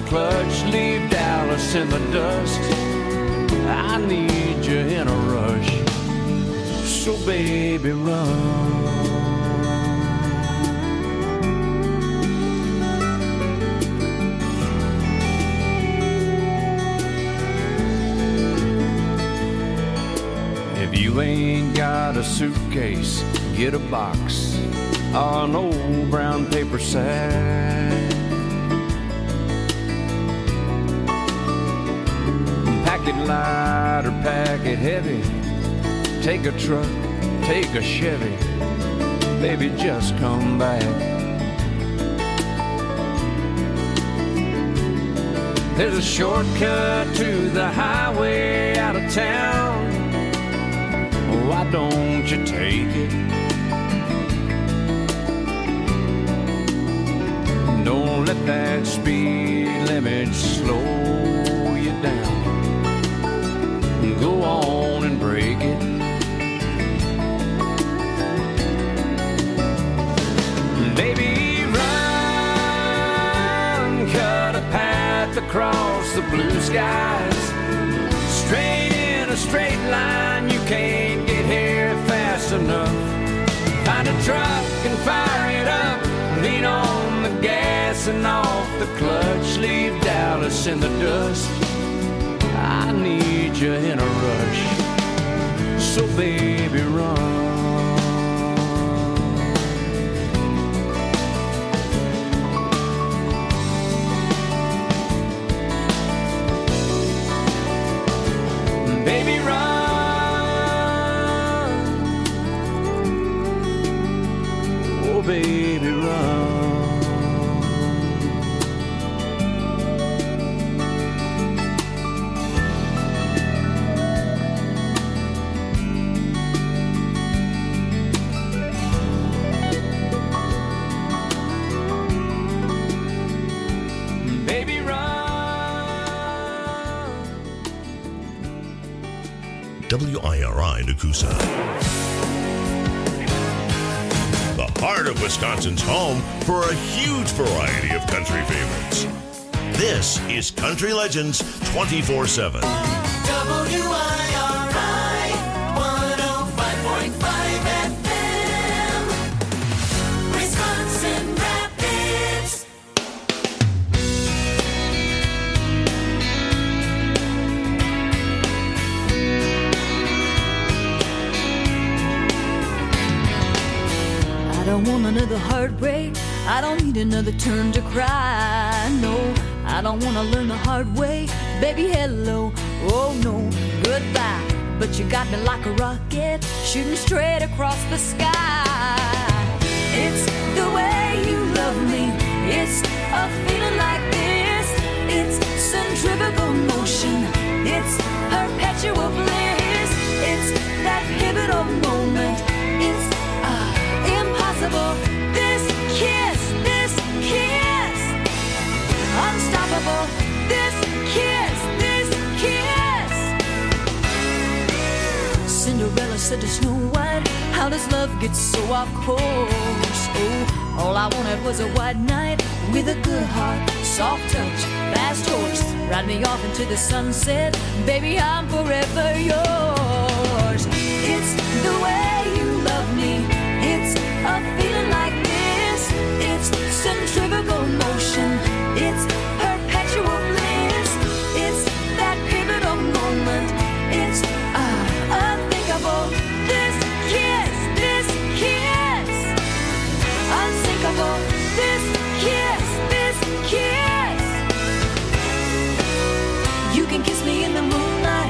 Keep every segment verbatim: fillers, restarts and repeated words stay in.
clutch, leave Dallas in the dust. I need you in a rush, so baby run. If you ain't got a suitcase, get a box or an old brown paper sack. Pack it light or pack it heavy. Take a truck, take a Chevy. Baby, just come back. There's a shortcut to the highway out of town. Why don't you take it? Don't let that speed limit slow you down. Go on and break it. Baby, run, cut a path across the blue skies. Straight in a straight line, you can't get here fast enough. Find a truck and fire it up. Lean on the gas and off the clutch. Leave Dallas in the dust. I need you in a rush, so baby run. Baby run, oh baby run. W I R I Nakusa. The heart of Wisconsin's home for a huge variety of country favorites. This is Country Legends twenty-four seven. W I R I one oh five point five F M, Wisconsin Rapids. I don't want another heartbreak. I don't need another turn to cry. No, I don't want to learn the hard way. Baby, hello, oh no, goodbye. But you got me like a rocket, shooting straight across the sky. It's the way you love me. It's a feeling like this. It's centrifugal motion. It's perpetual bliss. It's that pivotal moment. It's uh, impossible. This kiss, this kiss, unstoppable. This kiss, this kiss. Cinderella said to Snow White, how does love get so off course? Oh, all I wanted was a white knight with a good heart, soft touch, fast horse. Ride me off into the sunset, baby, I'm forever yours. It's the way you love me. It's a feeling like this. It's centrifugal motion. It's perpetual bliss. It's that pivotal moment. It's uh, unthinkable. This kiss, this kiss, unsinkable. This kiss, this kiss. You can kiss me in the moonlight.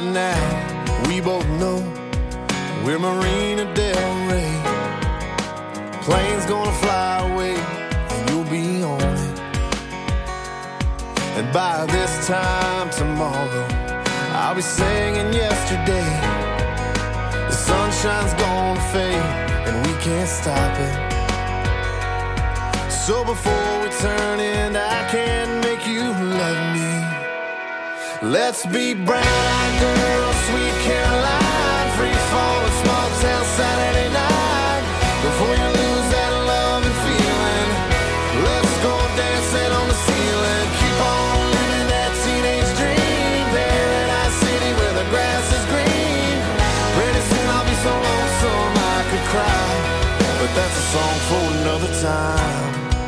Right now, we both know we're Marina Del Rey. Plane's gonna fly away, and you'll be on it. And by this time tomorrow, I'll be singing yesterday. The sunshine's gonna fade, and we can't stop it. So before we turn in, I can't make you love me. Let's be brown-eyed girls, sweet Caroline, free falling, small town Saturday night. Before you lose that love and feeling, let's go dancing on the ceiling. Keep on living that teenage dream, Paradise City where the grass is green. Pretty soon I'll be so lonesome I could cry, but that's a song for another time.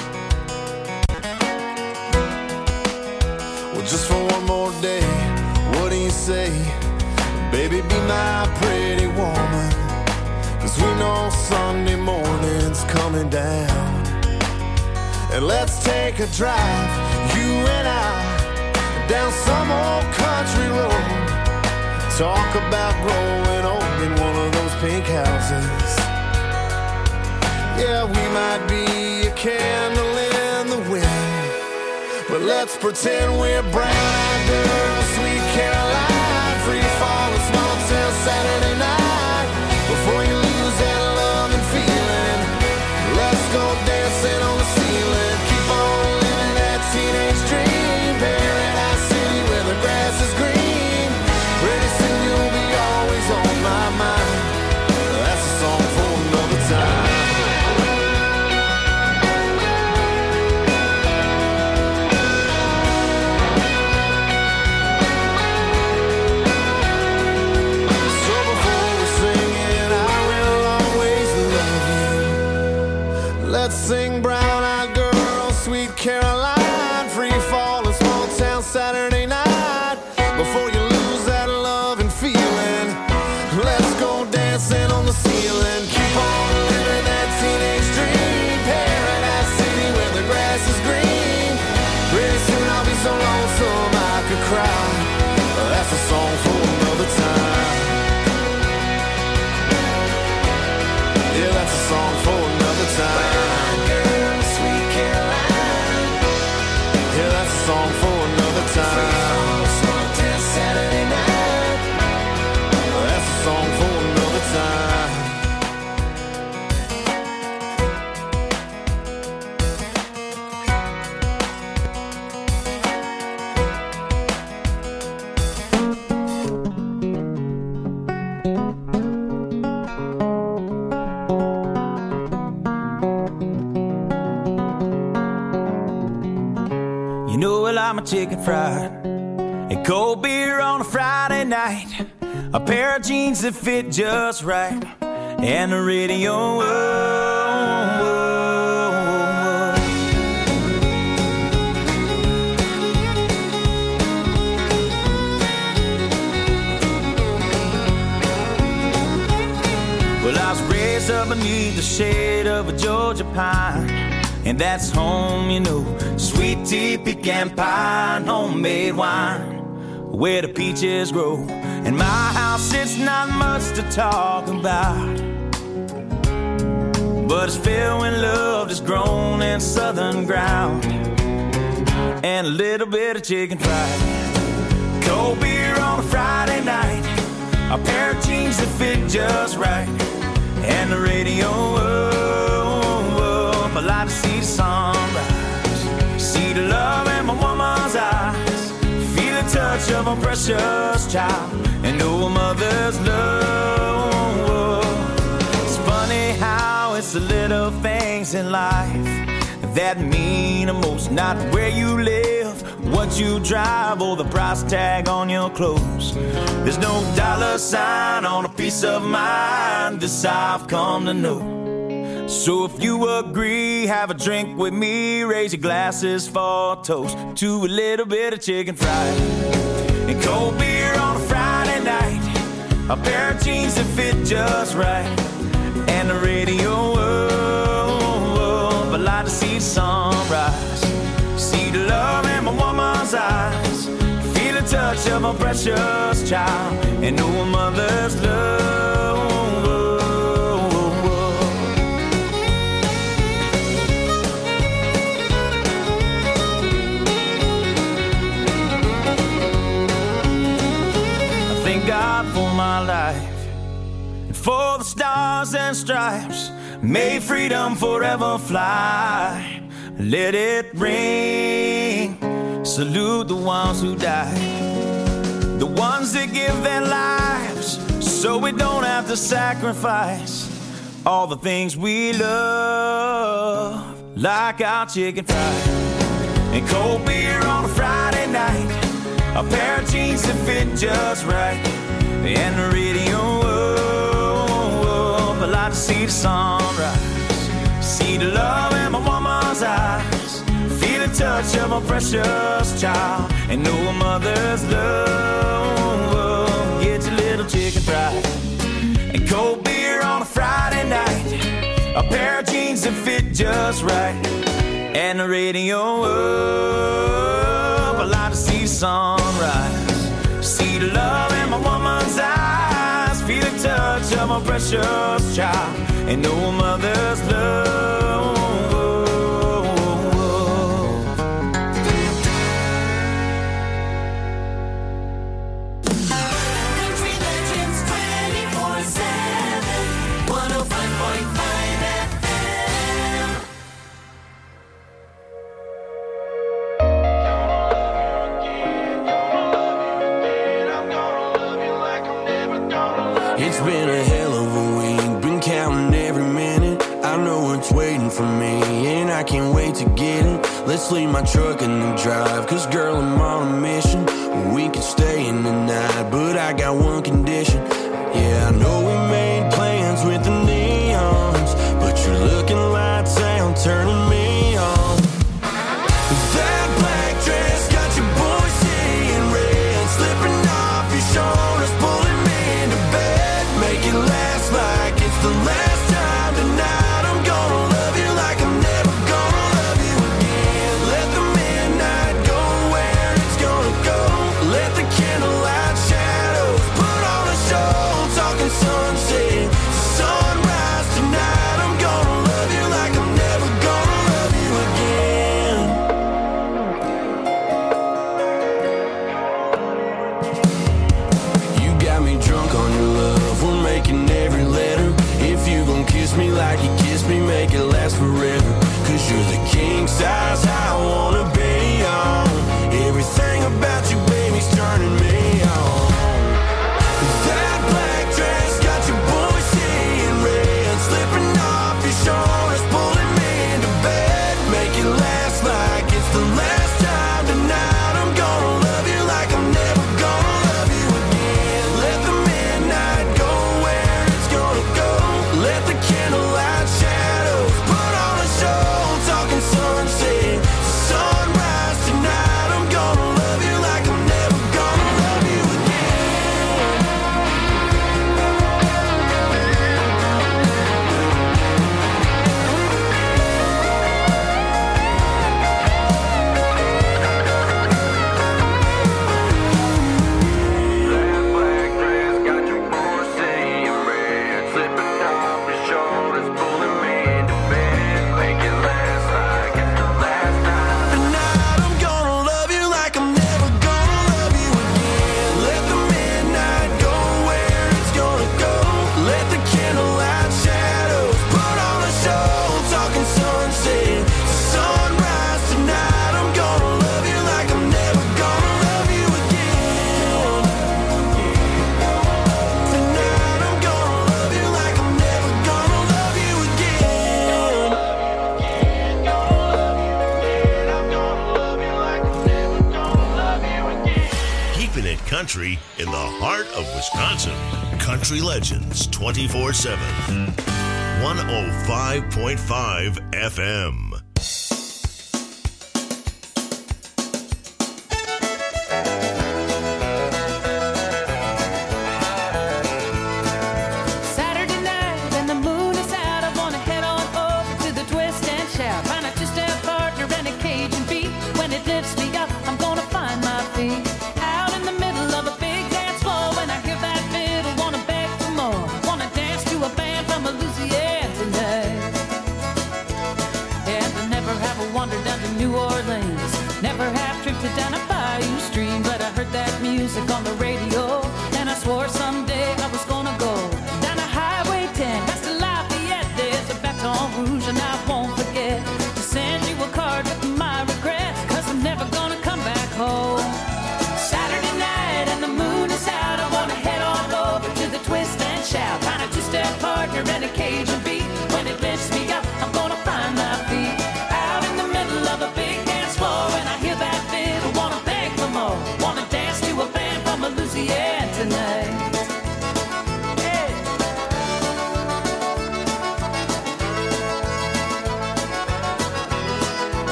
Well, just for one more day, what do you say? Baby, be my pretty woman, 'cause we know Sunday morning's coming down. And let's take a drive, you and I, down some old country road. Talk about growing old in one of those pink houses. Yeah, we might be a candle in the wind, but let's pretend we're brown-eyed girls, sweet Caroline, free fall of small town Saturday night. Before you lose that love and feeling, let's go dancing on the ceiling. Keep on living that teenage dream, Paradise City where the grass is green. Pretty soon you'll be always on my mind. That's a song for another time. Let's sing brown-eyed girl, sweet Caroline, free fall in small town Saturday night. Before you lose that love and feeling, let's go dancing on the ceiling. Keep on living that teenage dream, Paradise City where the grass is green. Pretty soon I'll be so lonesome I could cry. That's a song for another time. Yeah, that's a song for another time. Song for another time. Saturday night. That's a song for another time. I'm a chicken fried and cold beer on a Friday night, a pair of jeans that fit just right, and the radio. Oh, oh, oh. Well, I was raised up beneath the shade of a Georgia pine, and that's home, you know. Sweet tea, pecan pie, and homemade wine, where the peaches grow. In my house, it's not much to talk about, but it's filled with love that's grown in southern ground, and a little bit of chicken fried. Cold beer on a Friday night, a pair of jeans that fit just right, and the radio up. I like to see the sunrise, see the love in my woman's eyes, feel the touch of a precious child, and know a mother's love. It's funny how it's the little things in life that mean the most. Not where you live, what you drive, or the price tag on your clothes. There's no dollar sign on a peace of mind, this I've come to know. So if you agree, have a drink with me, raise your glasses for a toast to a little bit of chicken fried and cold beer on a Friday night, a pair of jeans that fit just right, and the radio up. I like to see the sunrise, see the love in my woman's eyes, feel the touch touch of a precious child and know a mother's love. I thank God for my life and for the stars and stripes. May freedom forever fly. Let it ring. Salute the ones who died, the ones that give their lives so we don't have to sacrifice all the things we love, like our chicken fried and cold beer on a Friday night, a pair of jeans that fit just right, and the radio up. I like to see the sunrise, see the love in my woman's eyes, feel the touch of a precious child and know a mother's love. Get your little chicken fried and cold beer on a Friday night, a pair of jeans that fit just right, and the radio up. I like to see the sunrise, see the love in my woman's eyes, feel the touch of a precious child and know a mother's love. It's been a hell of a week, been counting every minute. I know it's waiting for me, and I can't wait to get it. Let's leave my truck in the drive, cause girl, I'm on a mission. We could stay in the night, but I got one condition. Yeah, I know we made plans with the neons, but you're looking lights out, turning me on. That black dress got your boy seeing red, slipping off your shoulders, pulling me into bed. Make it last like it's the last time tonight. I'm gonna love you like I'm never gonna love you again. Let the midnight go where it's gonna go. Let the candlelight shadows put on a show. Talking sunset, sunrise tonight. I'm gonna love you like I'm never gonna love you again. You got me drunk on your love, we're making every letter. If you gon' kiss me like you kiss me, make it last forever. Cause you're the king size I wanna be on. Everything about you, baby's turning me on. That black dress got your boy seeing red, slipping off your shoulders, pulling me into bed. Make it last like it's the last time tonight. I'm gonna love you like I'm never gonna love you again. Let the midnight go where it's gonna go. Let the candlelight shadows put on a show. Talking sunset, sunrise tonight. I'm gonna love you like I'm never gonna love you again. That black dress got your boy seeing red, slipping off your shoulders, pulling me into bed. Make it last like it's the last time. Tonight I'm gonna love you like I'm never gonna love you again. Let the midnight go where it's gonna go. Let the candlelight shadows put on a show. Talking sunset, sunrise tonight. I'm gonna love you like I'm never gonna love you again. Tonight I'm gonna love you like I'm never gonna love you again. I'm gonna love you like I'm never gonna love you again. Keeping it country in the heart of Wisconsin. Country Legends twenty-four seven. one oh five point five F M. Saturday night and the moon is out. I wanna head on over to the twist and shout. Find a two-step partner and a Cajun beat. When it lifts me up, I'm gonna find my feet. Out in the middle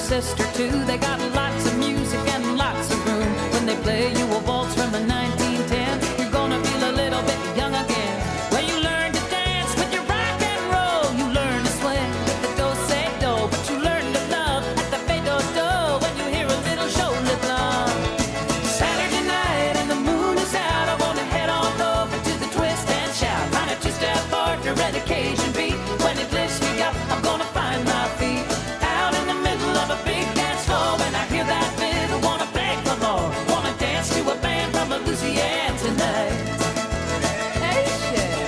sister too. They got lots of music and lots of room. When they play you a waltz from the nineteen ten, you're gonna feel a little bit young again. Well, you learn to dance with your rock and roll. You learn to swing with the do-say-do. But you learn to love at the fade-do-do when you hear a little shoulder blum. Saturday night and the moon is out. I wanna head on over to the twist and shout. Find a two-step partner and occasion beat. When it lifts me up, I'm gonna find my feet. Out in the middle of a big dance floor. When I hear that fiddle, wanna beg for more. Wanna dance to a band from Louisiana tonight. Hey, shit.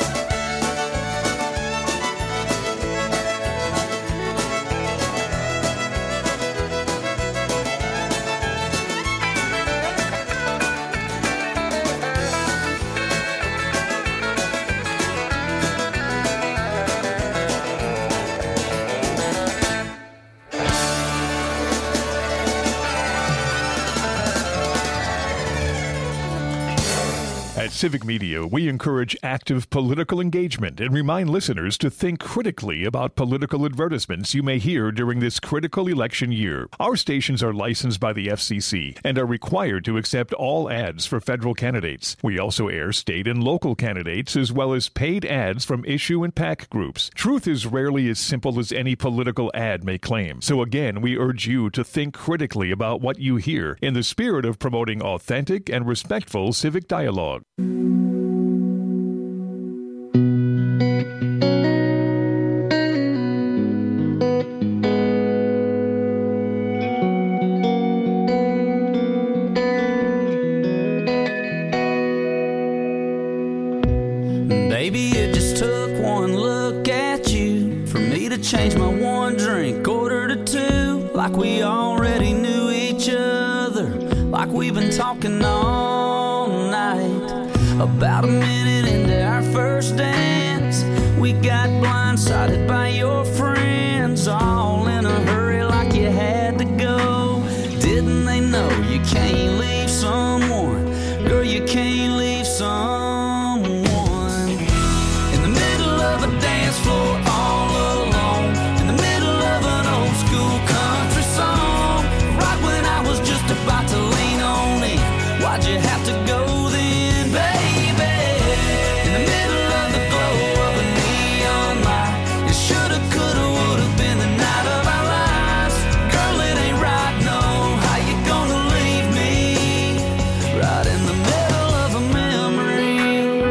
At Civic Media, we encourage active political engagement and remind listeners to think critically about political advertisements you may hear during this critical election year. Our stations are licensed by the F C C and are required to accept all ads for federal candidates. We also air state and local candidates as well as paid ads from issue and PAC groups. Truth is rarely as simple as any political ad may claim. So again, we urge you to think critically about what you hear in the spirit of promoting authentic and respectful civic dialogue. Baby, it just took one look at you for me to change my one drink order to two. Like we already knew each other, like we've been talking all night. About a minute into our first dance, we got blindsided by your friends, all in a hurry like you had to go. Didn't they know you can't leave someone? Girl, you can't leave someone in the middle of a dance floor all alone, in the middle of an old school country song. Right when I was just about to lean on in, why'd you have to go then, baby? In the middle of the glow of a neon light, it shoulda, coulda, woulda been the night of our lives. Girl, it ain't right, no. How you gonna leave me right in the middle of a memory?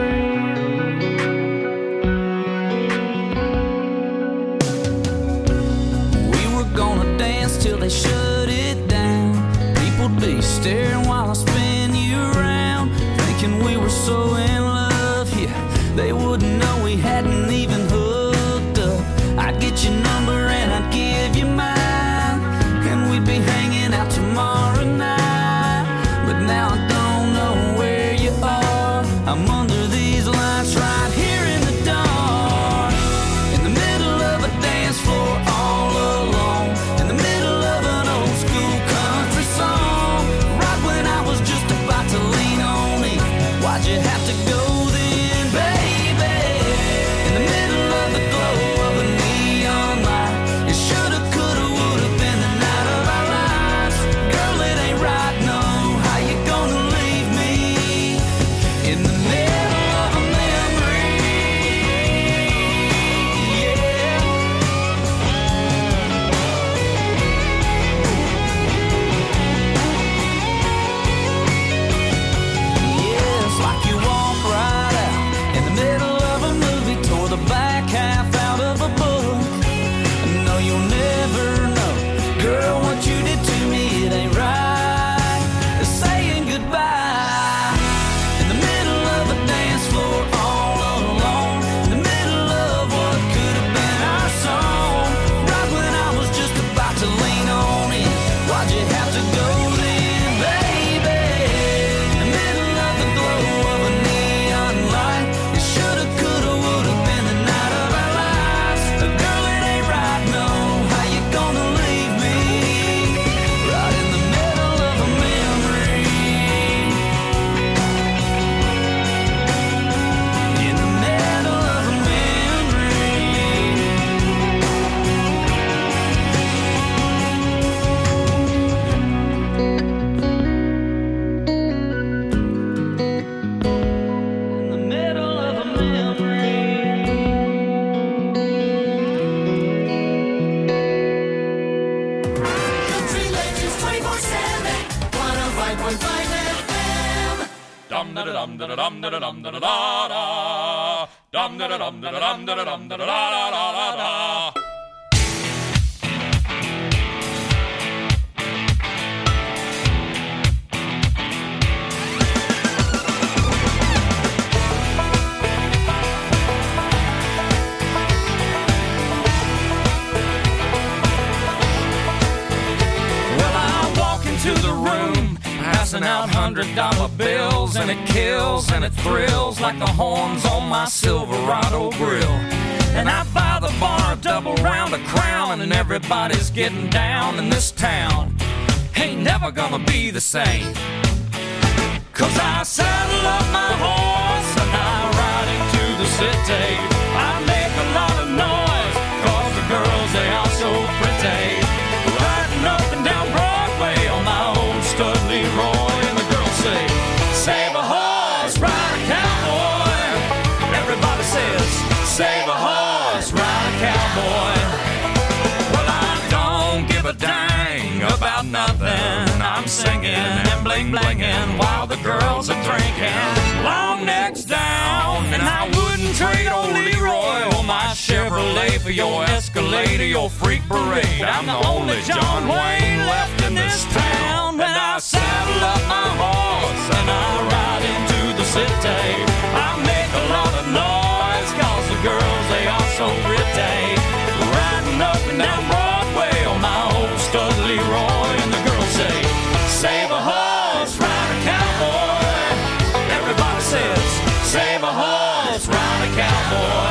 We were gonna dance till they shut it down. People'd be staring while I spin you around, thinking we were so in love, yeah. They wouldn't know we hadn't even hooked up. I'd get your number and I'd give you mine, and we'd be hanging out tomorrow night. But now I don't know where you are. I'm under these lights right here in the dark, in the middle of a dance floor all alone, in the middle of an old school country song. Right when I was just about to lean on in, why'd you have to go then, baby? In the middle dum da dum da dum da da da dum da dum da dum da dum da da da da. To the room, passing out hundred dollar bills, and it kills and it thrills like the horns on my Silverado grill. And I buy the bar a double round of Crown, and everybody's getting down in this town. Ain't never gonna be the same, 'cause I saddle up my horse and I ride into the city. I make a lot of noise 'cause the girls, they are so pretty. Riding up and down Broadway on my old stud Leroy, and the girls say, save a horse, ride a cowboy. Everybody says, save a horse, ride a cowboy. Well, I don't give a dang about nothing. I'm singing and bling blinging while the girls are drinking. Long necks down, and I wouldn't trade old Leroy or my Chevrolet for your Escalade or your freak parade. I'm the only John Wayne left in this town. And I saddle up my horse and I ride into the city. I make a lot of noise 'cause the girls, they are so pretty. Riding up and down Broadway on my old stud Leroy, and the girls say, save a horse, ride a cowboy. Everybody says, save a horse, ride a cowboy.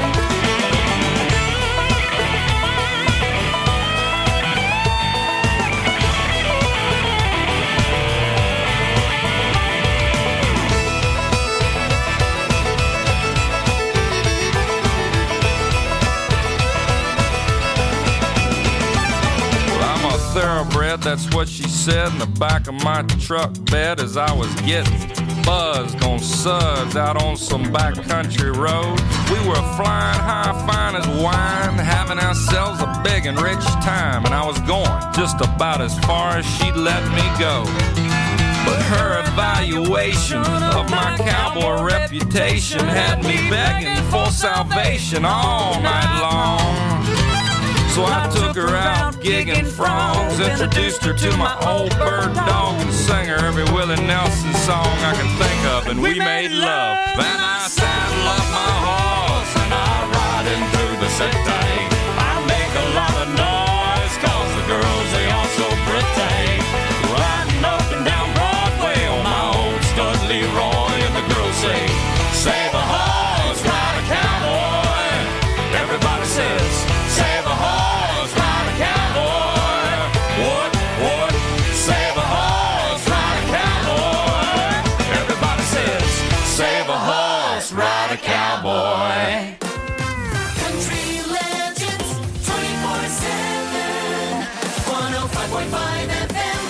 Thoroughbred, that's what she said in the back of my truck bed as I was getting buzzed on suds out on some backcountry road. We were flying high, fine as wine, having ourselves a big and rich time, and I was going just about as far as she'd let me go. But her evaluation of my cowboy reputation had me begging for salvation all night long. So I took her out gigging frogs, introduced her to my old bird dog, and sang her every Willie Nelson song I can think of, and we made love. Then I saddle up my horse and I ride into the city. I make a lot of noise 'cause the girls, they are so pretty. Riding up and down Broadway on my old stud Leroy, and the girls say, save a horse, ride a cowboy. Everybody says, save a horse, ride a cowboy. What, what? Save a horse, ride a cowboy. Everybody says, save a horse, ride a cowboy. Country Legends twenty-four seven, one oh five point five F M.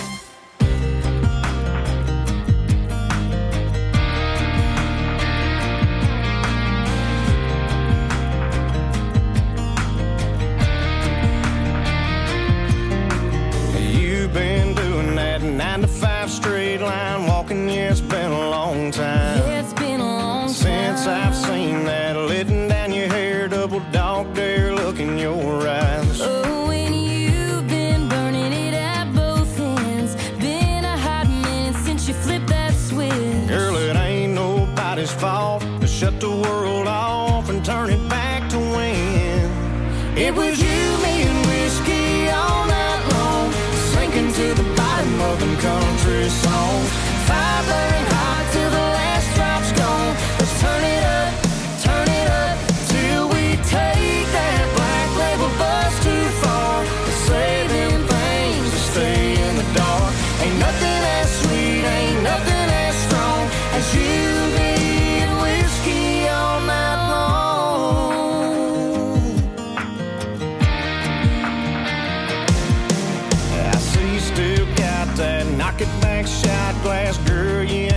Been doing that nine to five straight line walking, yeah, it's been a long time. Yeah, it's been a long time since I've seen that letting down your hair, double dog dare look in your eyes. Oh, and you've been burning it at both ends. Been a hot minute since you flipped that switch. Girl, it ain't nobody's fault to shut the world off and turn it back to when it was you, me, and whiskey all night long, sinking to the bottom of them country songs. Fire burning hot till the last drop's gone. Let's turn it up, turn it up, till we take that black label bus too far. To say them things, to stay in the dark. Ain't nothing as sweet, ain't nothing as strong as you, me, and whiskey all night long. I see you still got that knock it back shot glass, girl, you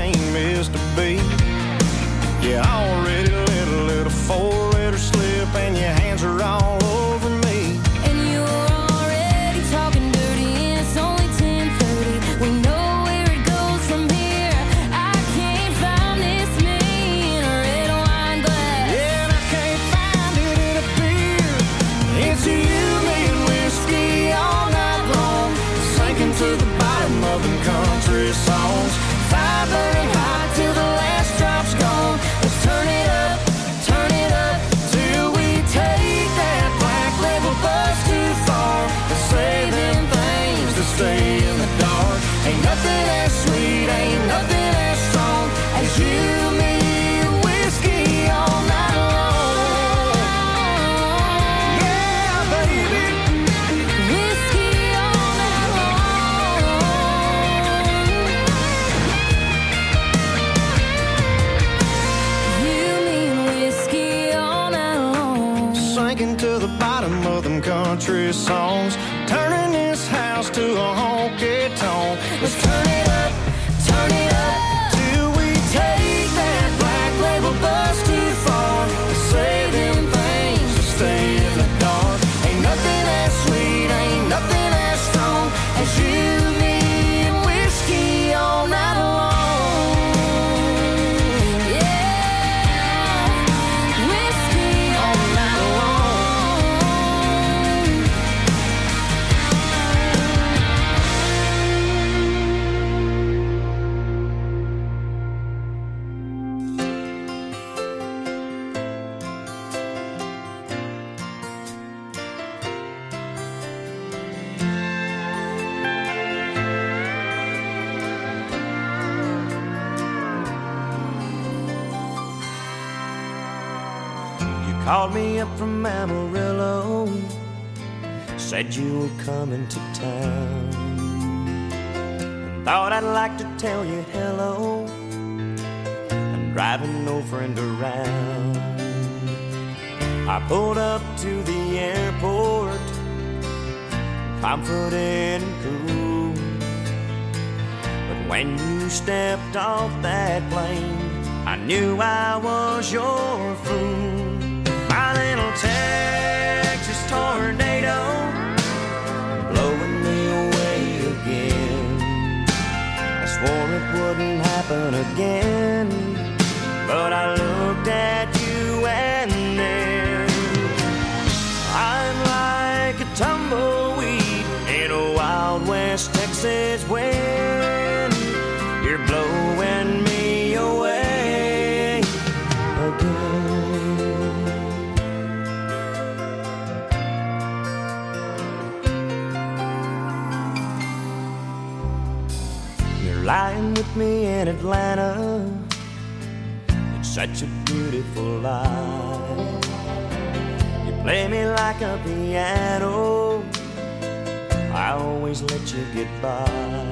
country songs, turning this house to a honky tonk. Let's turn it up, turn it up, till we take that black label bus too far. Say them things to stay in the dark. Ain't nothing as sweet, ain't nothing as strong as you, me, and whiskey all night long. Called me up from Amarillo, said you were coming to town. Thought I'd like to tell you hello. I'm driving no friend around. I pulled up to the airport, confident and cool. But when you stepped off that plane, I knew I was your fool. My little Texas tornado, blowing me away again. I swore it wouldn't happen again, but I looked at you and then I'm like a tumbleweed in a Wild West Texas wind. You're blowing me away again. Lying with me in Atlanta, it's such a beautiful life. You play me like a piano, I always let you get by.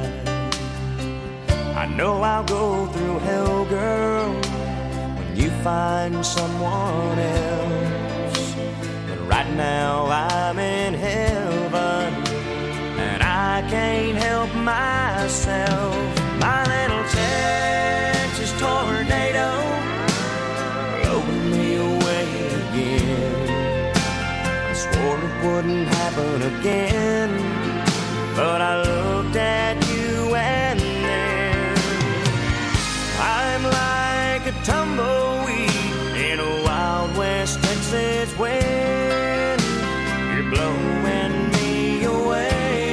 I know I'll go through hell, girl, when you find someone else. But right now I'm in heaven, and I can't help myself. My little Texas tornado, blowing me away again. I swore it wouldn't happen again, but I looked at you and then I'm like a tumbleweed in a Wild West Texas wind. You're blowing me away.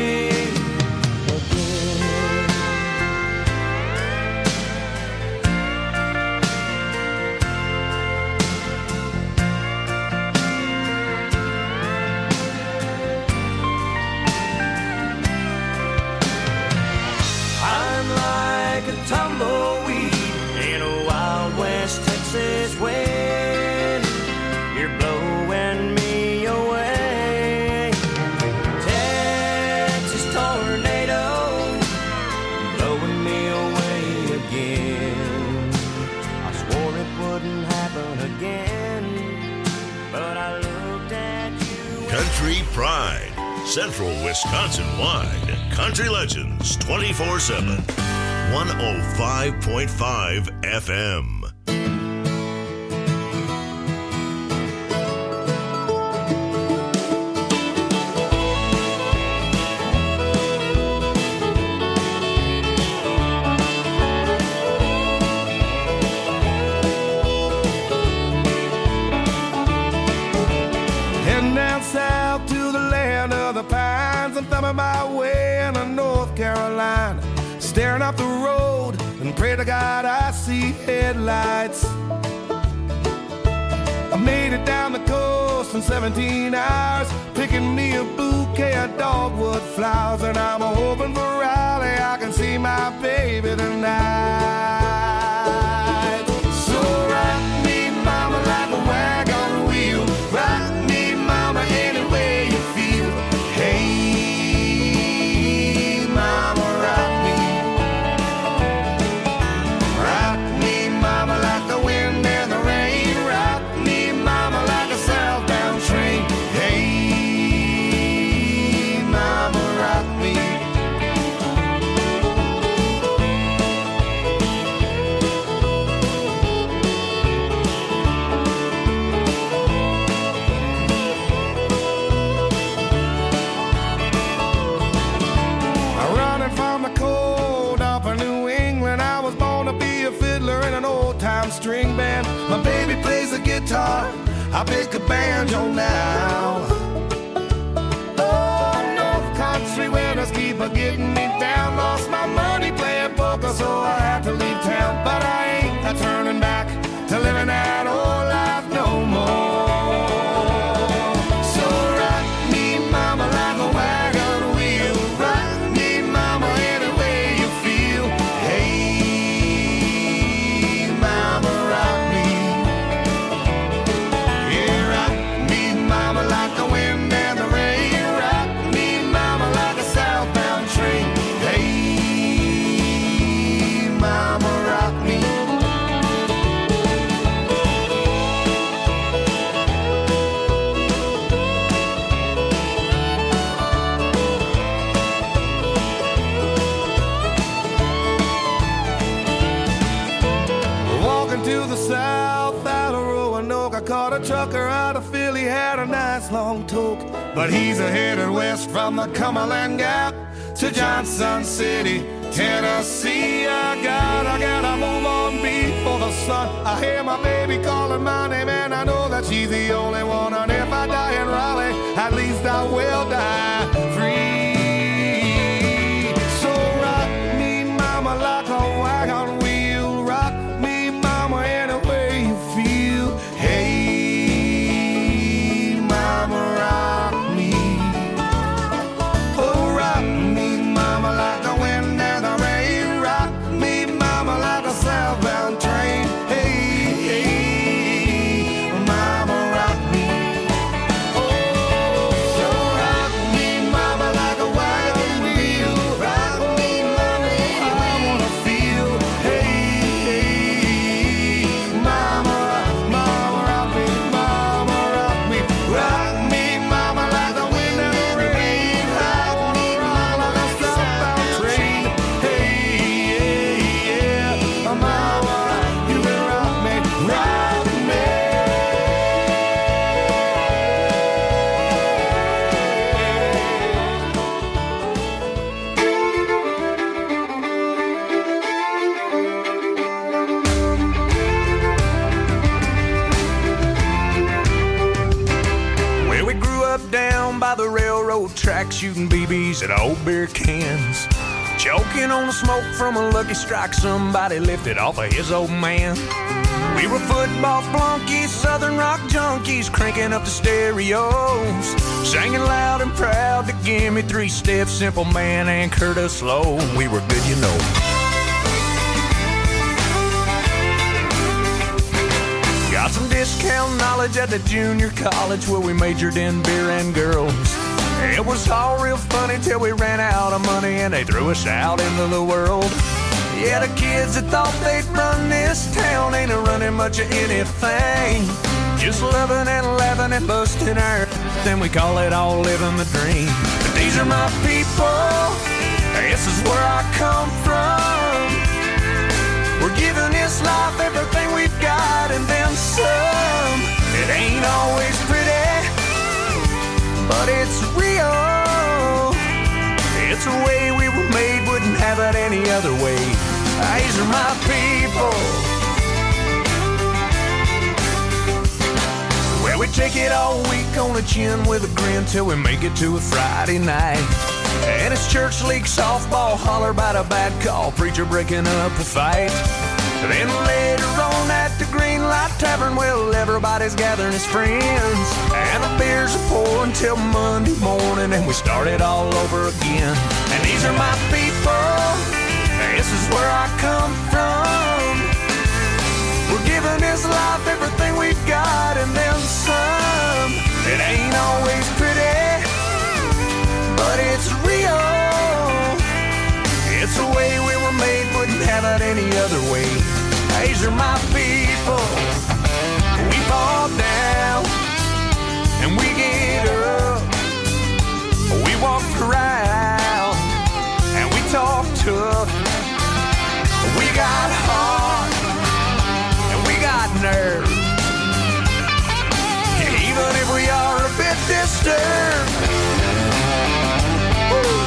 Tumbleweed in a Wild West Texas wind. You're blowing me away. Texas tornado, blowing me away again. I swore it wouldn't happen again, but I looked at you. Country Pride, Central Wisconsin wide. Country Legends twenty-four seven. one oh five point five F M. Heading down south to the land of the pines, I'm thumbing my way into North Carolina, staring up the road and pray to God I see headlights. I made it down the coast in seventeen hours, picking me a bouquet of dogwood flowers, and I'm hoping for Raleigh I can see my baby tonight. So rock me, mama, like a wagon wheel. Rock me, mama, any way you feel. Hey, mama, rock me. Rock me, mama, like the wind and the rain. Rock me, mama, like a southbound train. Hey, I pick a banjo now. Oh, North Country winners keep a getting me down. Lost my money playing poker, so I had to leave town. But I ain't a turning back to living that old life no more. So rock me, mama, like a wagon wheel. Rock me, mama, any way you feel. Hey, mama, rock me. Yeah, rock me, mama, like the wind and the rain. Rock me, mama, like a southbound train. Hey, mama, rock me. Walking to the south out of Roanoke, I caught a trucker out of Philly, had a nice long toke. But he's a headed west from the Cumberland Gap to Johnson City, Tennessee. I got, I gotta move on before the sun. I hear my baby calling my name and I know that she's the only one. And if I die in Raleigh, at least I will die free. So rock me, mama, like a wagon wheel. Rock me, mama, any way you feel. Hey, mama, rock me. Oh, rock me, mama, like the wind and the rain. Rock me, mama, like a southbound train. Hey, hey, mama, rock me. Oh, so rock me, mama, like a wagon wheel. Rock me, mama, I wanna feel. Hey, hey, mama, mama, rock me, mama, rock me. Rock me, mama, like the wind and the rain. Rock me, mama, like a southbound train. Hey, yeah, yeah, mama, you can rock me, rock me. Well, we grew up down by the railroad track, shooting B Bs at old beer cans. Choking on the smoke from a Lucky Strike somebody lifted off of his old man. We were football flunkies, southern rock junkies, cranking up the stereos, singing loud and proud to give me three steps, Simple Man and Curtis Slow. We were good, you know. Got some discount knowledge at the junior college where we majored in beer and girls. It was all real funny till we ran out of money and they threw us out into the world. Yeah, the kids that thought they'd run this town ain't a running much of anything. Just loving and laughing and busting our then we call it all living the dream. But these are my people, this is where I come from. We're giving this life everything we've got and then some. It ain't always pretty, but it's real. It's a way we were made, wouldn't have it any other way. These are my people. Well, we take it all week on the chin with a grin till we make it to a Friday night. And it's church league softball, holler about a bad call, preacher breaking up a fight. Then later on at the Green Light Tavern, well, everybody's gathering his friends. And the beers are pouring till Monday morning, and we start it all over again. And these are my people, this is where I come from. We're giving this life everything we've got and then some. It ain't always pretty, but it's real. It's the way we were made, wouldn't have it any other way. These are my people. We fall down and we get up. We walk around and we talk tough. We got heart and we got nerve. Even if we are a bit disturbed. Woo.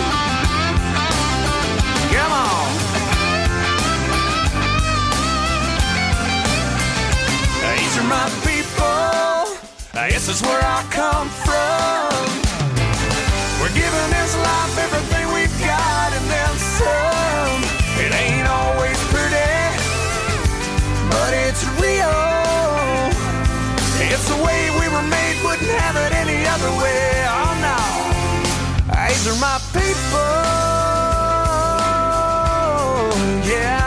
Come on. This is where I come from. We're giving this life everything we've got and then some. It ain't always pretty, but it's real. It's the way we were made, wouldn't have it any other way. Oh no, these are my people. Yeah.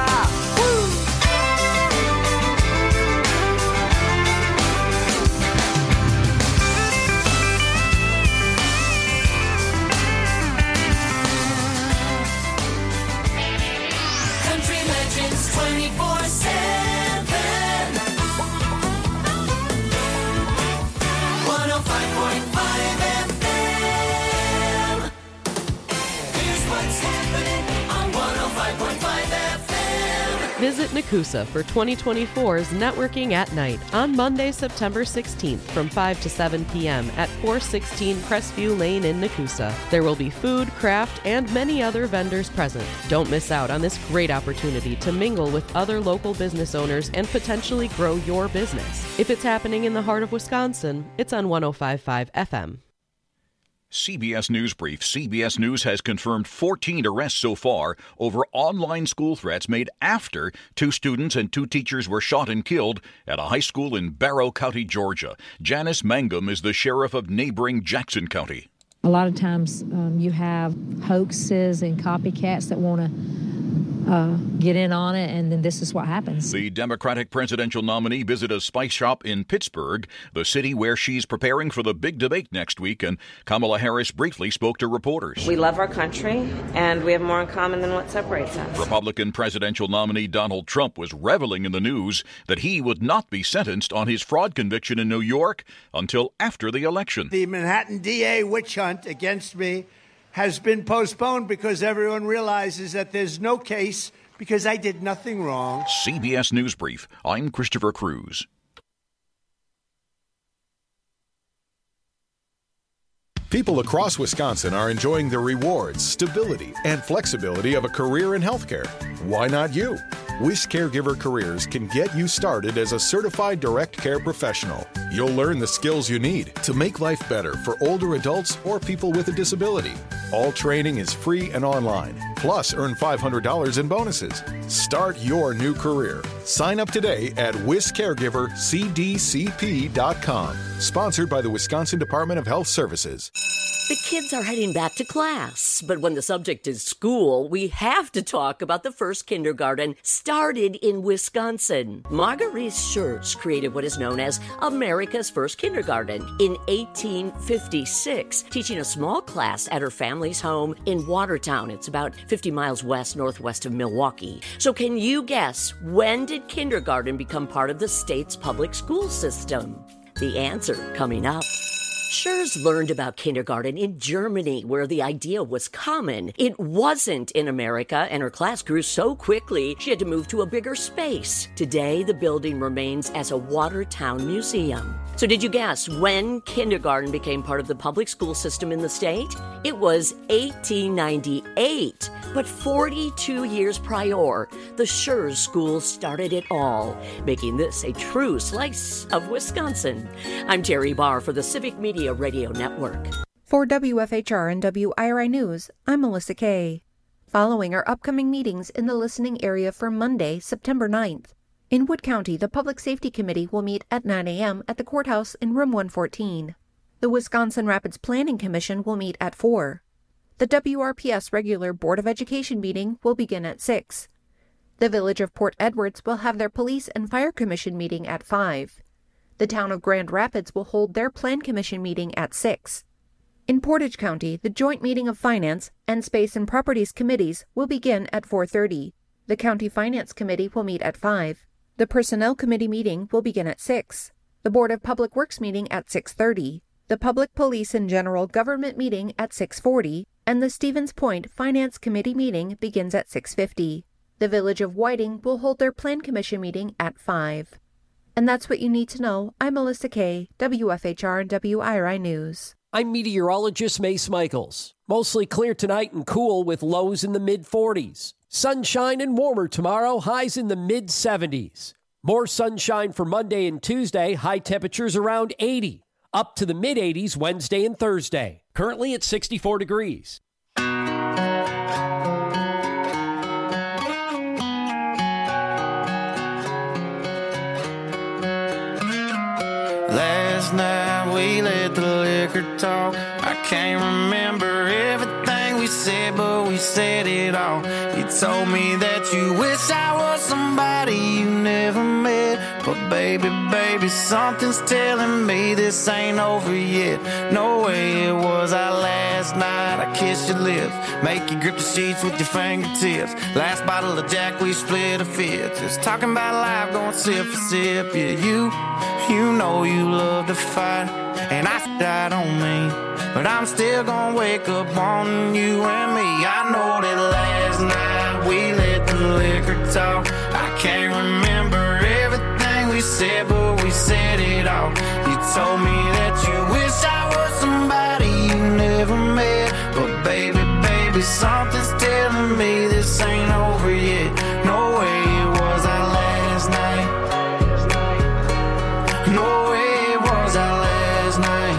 twenty-four seven one oh five point five F M. Here's what's happening on one oh five point five F M. Visit Nakusa for twenty twenty-four's Networking at Night on Monday, September sixteenth from five to seven p.m. at four sixteen Crestview Lane in Nakusa. There will be food, craft, and many other vendors present. Don't miss out on this great opportunity to mingle with other local business owners and potentially grow your business. If it's happening in the heart of Wisconsin, it's on one oh five point five F M. C B S News Brief. C B S News has confirmed fourteen arrests so far over online school threats made after two students and two teachers were shot and killed at a high school in Barrow County, Georgia. Janice Mangum is the sheriff of neighboring Jackson County. A lot of times um, you have hoaxes and copycats that want to uh, get in on it, and then this is what happens. The Democratic presidential nominee visited a spice shop in Pittsburgh, the city where she's preparing for the big debate next week, and Kamala Harris briefly spoke to reporters. We love our country, and we have more in common than what separates us. Republican presidential nominee Donald Trump was reveling in the news that he would not be sentenced on his fraud conviction in New York until after the election. The Manhattan D A witch hunt against me has been postponed because everyone realizes that there's no case because I did nothing wrong. C B S News Brief. I'm Christopher Cruz. People across Wisconsin are enjoying the rewards, stability, and flexibility of a career in healthcare. Why not you? Wish Caregiver Careers can get you started as a certified direct care professional. You'll learn the skills you need to make life better for older adults or people with a disability. All training is free and online. Plus, earn five hundred dollars in bonuses. Start your new career. Sign up today at wis caregiver c d c p dot com. Sponsored by the Wisconsin Department of Health Services. The kids are heading back to class, but when the subject is school, we have to talk about the first kindergarten started in Wisconsin. Marguerite Schurz created what is known as America's first kindergarten in eighteen fifty-six, teaching a small class at her family's home in Watertown. It's about fifty miles west northwest of Milwaukee. So can you guess, when did kindergarten become part of the state's public school system? The answer coming up. Schurz learned about kindergarten in Germany, where the idea was common. It wasn't in America, and her class grew so quickly she had to move to a bigger space. Today, the building remains as a Watertown museum. So did you guess when kindergarten became part of the public school system in the state? It was eighteen ninety-eight. But forty-two years prior, the Schurz School started it all, making this a true slice of Wisconsin. I'm Terry Barr for the Civic Media Radio Network. For W F H R and W I R I News, I'm Melissa Kay. Following our upcoming meetings in the listening area for Monday, September ninth. In Wood County, the Public Safety Committee will meet at nine a.m. at the courthouse in room one fourteen. The Wisconsin Rapids Planning Commission will meet at four. The W R P S regular Board of Education meeting will begin at six. The Village of Port Edwards will have their Police and Fire Commission meeting at five. The Town of Grand Rapids will hold their Plan Commission meeting at six. In Portage County, the joint meeting of Finance and Space and Properties Committees will begin at four thirty. The County Finance Committee will meet at five. The Personnel Committee meeting will begin at six. The Board of Public Works meeting at six thirty. The Public Police and General Government meeting at six forty. And the Stevens Point Finance Committee meeting begins at six fifty. The Village of Whiting will hold their Plan Commission meeting at five. And that's what you need to know. I'm Melissa Kay, W F H R and W I R I News. I'm meteorologist Mace Michaels. Mostly clear tonight and cool with lows in the mid forties. Sunshine and warmer tomorrow, highs in the mid seventies. More sunshine for Monday and Tuesday, high temperatures around eighty. up to the mid eighties Wednesday and Thursday. Currently at sixty-four degrees. Last night we let the liquor talk. I can't remember everything we said, but we said it all. You told me that you wish I was somebody you never met. But baby, baby, something's telling me this ain't over yet. No way it was our last night. I kissed your lips, make you grip the sheets with your fingertips. Last bottle of Jack, we split a fifth. Just talking about life, going sip for sip. Yeah, you, you know you love to fight, and I died on me, but I'm still gonna wake up wanting you and me. I know that last night we let the liquor talk. I can't remember everything we said, but we said it all. You told me that you wish I was somebody you never met. But baby, baby, something's telling me this ain't over yet. No way it was our last night. No way it was our last night.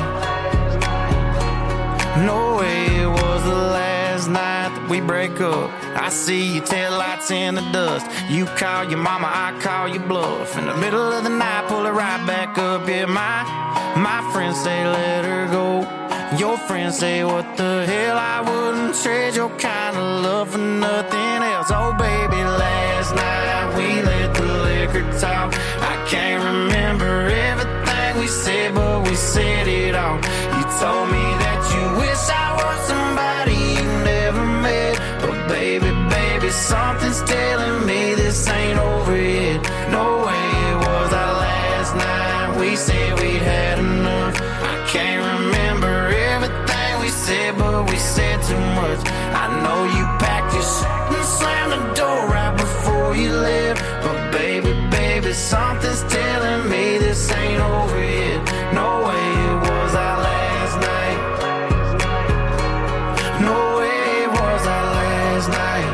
No way it was the last night that we break up. I see your taillights in the dust. You call your mama, I call your bluff. In the middle of the night, pull it right back up. Yeah, my, my friends say let her go. Your friends say what the hell, I wouldn't trade your kind of love for nothing else. Oh baby, last night we let the liquor talk. I can't remember everything we said, but we said it all. You told me that you wish I was somebody you never met. But baby, baby, something's telling me this ain't over yet. No way it was our last night. We said we'd had enough. I can't remember everything we said, but we said too much. I know you packed your shit and slammed the door right before you left. But baby, baby, something's telling me this ain't over yet. No way it was our last night. No way it was our last night.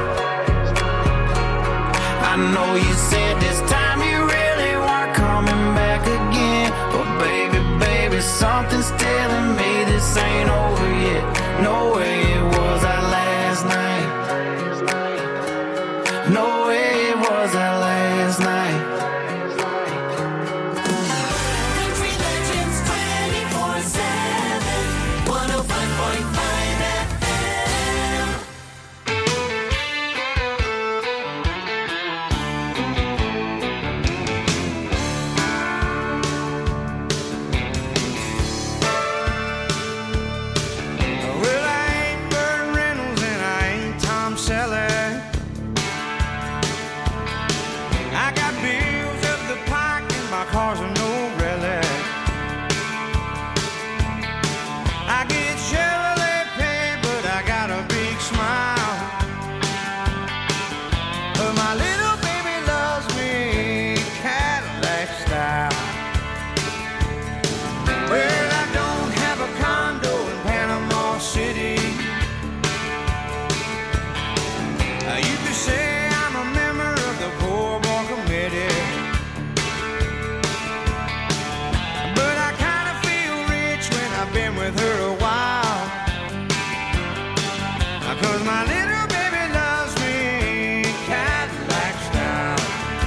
I know you said this time you really weren't coming back again. But baby, baby, something's telling me this ain't over yet. No way it was our last night. No way it was our last night. Country Legends twenty-four seven, one oh five point five F M. Well, I ain't Burt Reynolds and I ain't Tom Selleck. I got bills up the pike and my car's a no relic. I get Chevrolet pay, but I got a big smile. But my little baby loves me Cadillac style. Well, I don't have a condo in Panama City. Uh, you could say I'm a member of the poor boy committee. But I kind of feel rich when I've been with her a while. Uh, Cause my little baby loves me Cadillac style.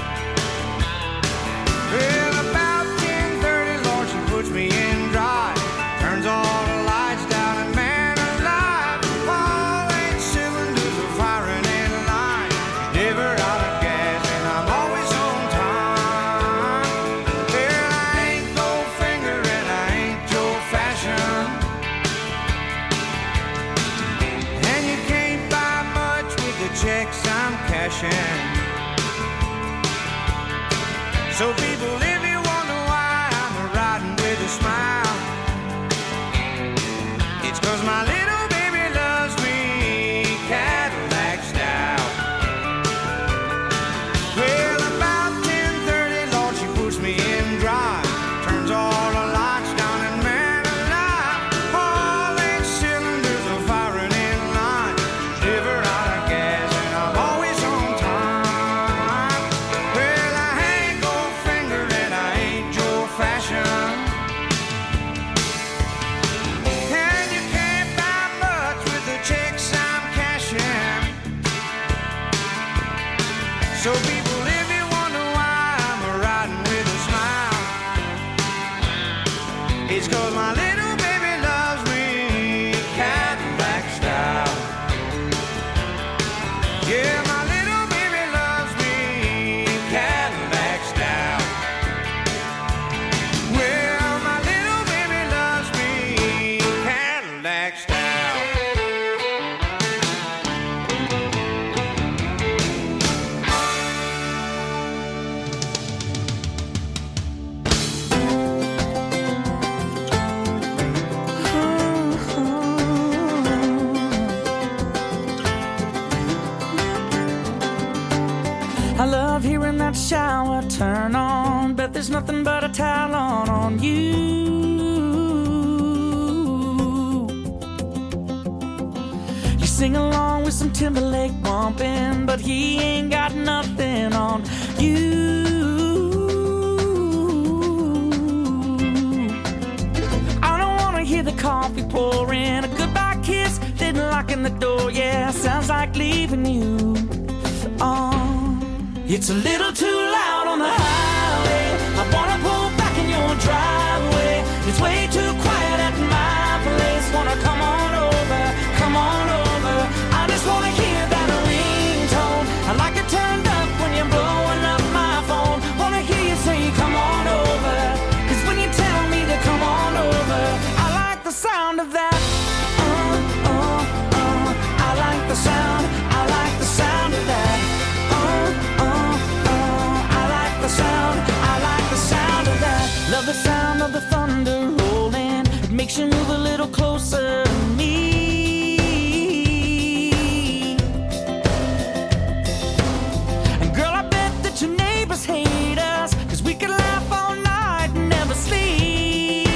Well, about ten thirty, Lord, she puts me in drive. Turns all the lights down and man alive, all eight cylinders are firing in line. Never out of gas and I'm always on time. Well, I ain't Goldfinger and I ain't Joe Fashion, and you can't buy much with the checks I'm cashing. So people, if you wonder why I'm riding with a smile, it's 'cause my little baby loves me Cadillac style. Well, about ten thirty, Lord, she puts me in drive. Turns all the lights down and man alive, all eight cylinders are firing in line. Never out of gas and I'm always on time. Well, I ain't Goldfinger my little baby loves me Cadillac style. Yeah, my little baby loves me Cadillac style. Well, my little baby loves me Cadillac style. I love hearing that shower turn on. Bet there's nothing but a towel on on you. You sing along with some Timberlake bumping, but he ain't got nothing on you. I don't wanna hear the coffee pouring, a goodbye kiss, then locking the door. Yeah, sounds like leaving you. Oh, it's a little too loud on the highway. I wanna pull back in your driveway. It's way too quiet at my place. Wanna come on over, come on over. I just wanna hear that ringtone. I like it turned up when you're blowing up my phone. Wanna hear you say come on over, 'cause when you tell me to come on over, I like the sound of that. Uh, uh, uh. I like the sound, I like the sound of that. Sound, I like the sound of that. Love the sound of the thunder rolling. It makes you move a little closer to me. And girl, I bet that your neighbors hate us, 'cause we could laugh all night and never sleep.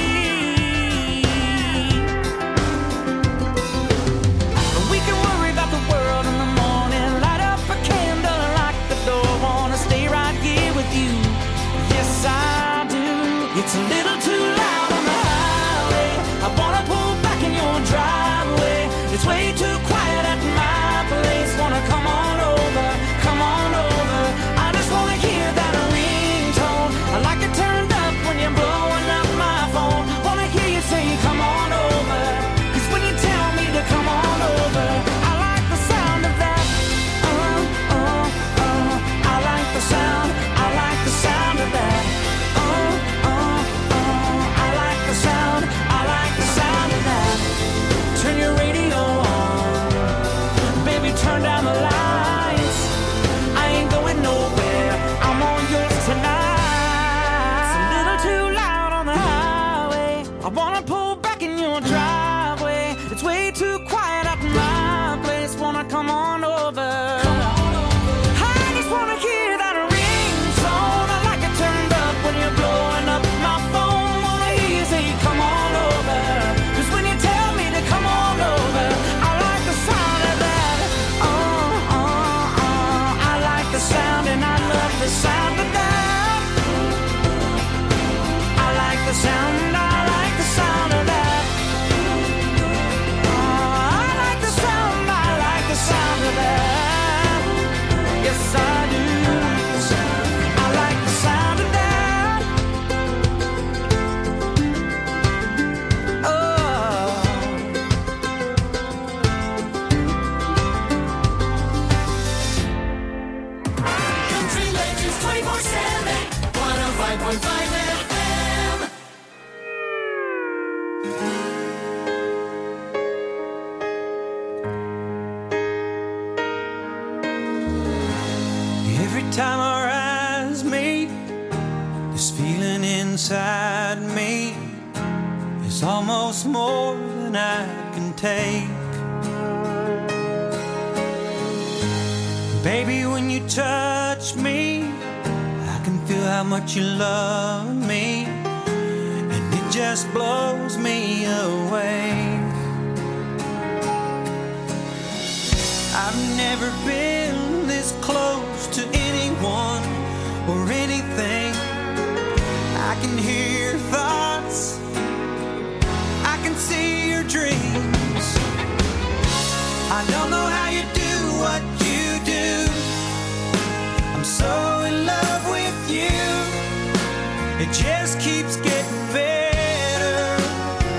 We can worry about the world in the morning. Light up a candle, lock the door. Wanna stay right here with you. Yes, I do. It's a little too loud on the highway. I wanna pull back in your driveway. It's way too quiet at my place. Wanna come on over, come on over. I just wanna hear that ringtone. I like it turned up when you're blowing up my phone. Wanna hear you say come on over, 'cause when you tell me to come on over, I like the sound of that. Uh, uh, uh. I like the sound, I like the sound of that. Uh, uh, uh. I like the sound, I like the sound of that. Turn your radio on, baby, turn down the lights. I ain't going nowhere, I'm on yours tonight. It's a little too loud on the highway. I wanna pull back in your driveway. It's way too quiet at my place. Wanna come on over. I just wanna hear that ringtone. I like it turned up when you're blowing up my phone. Wanna hear you say come on over, 'cause when you tell me to come on over, I like the sound of that. Uh, uh, uh. I like the sound and I love the sound of that. I like the sound, I like the sound of that. Uh, I like the sound, I like the sound of that. Yes, I do. I like the sound of that. Oh. Country Legends twenty-four seven, one oh five point five F M. Every time our eyes meet, this feeling inside me is almost more than I can take. Baby, when you touch me, I can feel how much you love me, and it just blows me away. I've never been this close to anyone or anything. I can hear thoughts, I can see your dreams. I don't know how you do what you do. I'm so in love with you. It just keeps getting better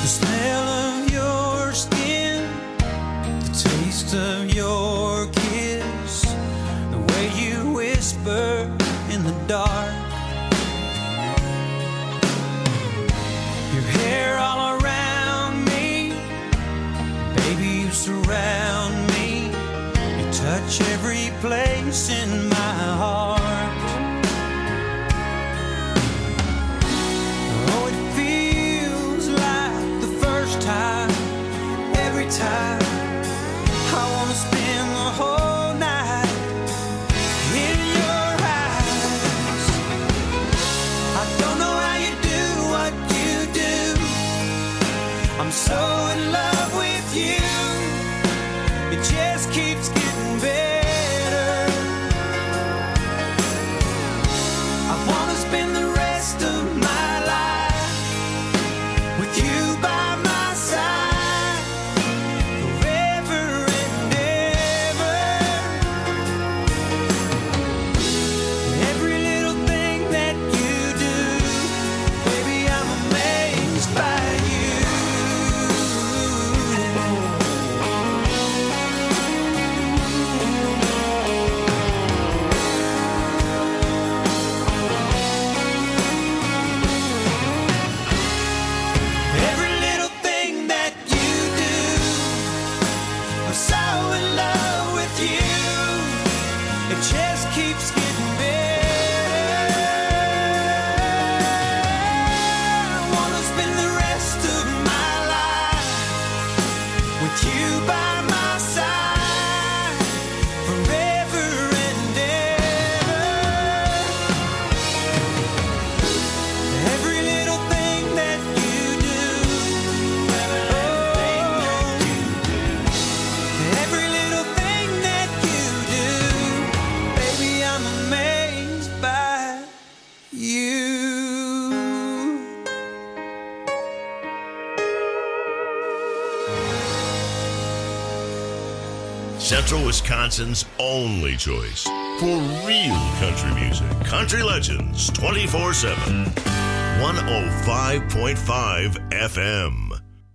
The smell of your skin, the taste of your kiss, the way you whisper in the dark, your hair all around me, baby, you surround me, you touch every place in my heart. Oh, it feels like the first time, every time. I wanna spend the whole night in your eyes. I don't know how you do what you do. I'm so in love with you. It just keeps getting better. I wanna spend the rest of my life with you by my side, forever and ever. Every little thing that you do, baby, I'm amazed by you. Every little thing that you do, I'm so in love with you. It just keeps getting better. I wanna spend the rest of my life with you by my side, forever and ever. Every little thing that you do, every little thing that you do, baby, I'm amazed by you. Central Wisconsin's only choice for real country music. Country Legends twenty-four seven. one oh five point five F M.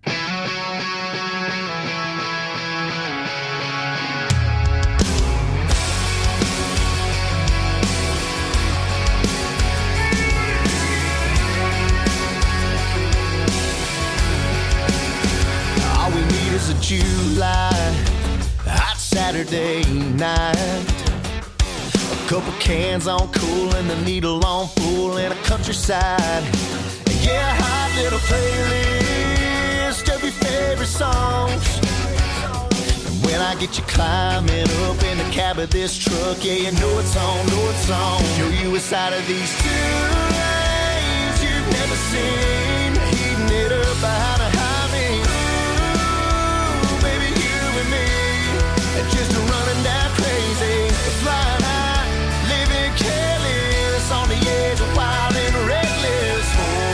All we need is a July hot Saturday night, a couple cans on cool and the needle on full and a countryside. Yeah, a hot little playlist of your favorite songs. And when I get you climbing up in the cab of this truck, yeah, you know it's on, know it's on. Show you a side of these two lanes you've never seen, heating it up behind a highway. Ooh, baby, you and me, just running down crazy, flying high, living careless, on the edge of wild and reckless.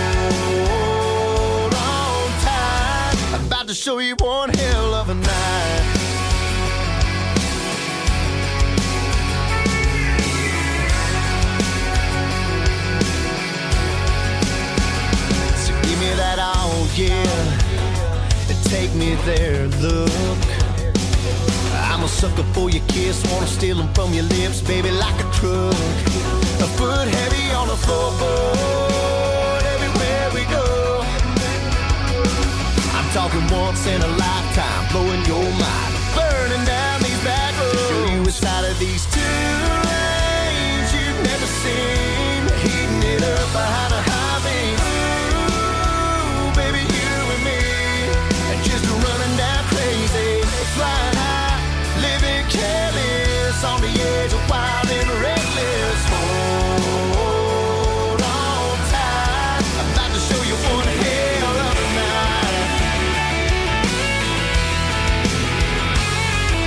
Hold on tight, I'm about to show you one hell of a night. So give me that all, yeah, and take me there, look. I'm a sucker for your kiss, wanna steal them from your lips, baby, like a truck. A foot heavy on the floorboard, everywhere we go. I'm talking once in a lifetime, blowing your mind, burning down these back roads. Show you a side of these two lanes you've never seen.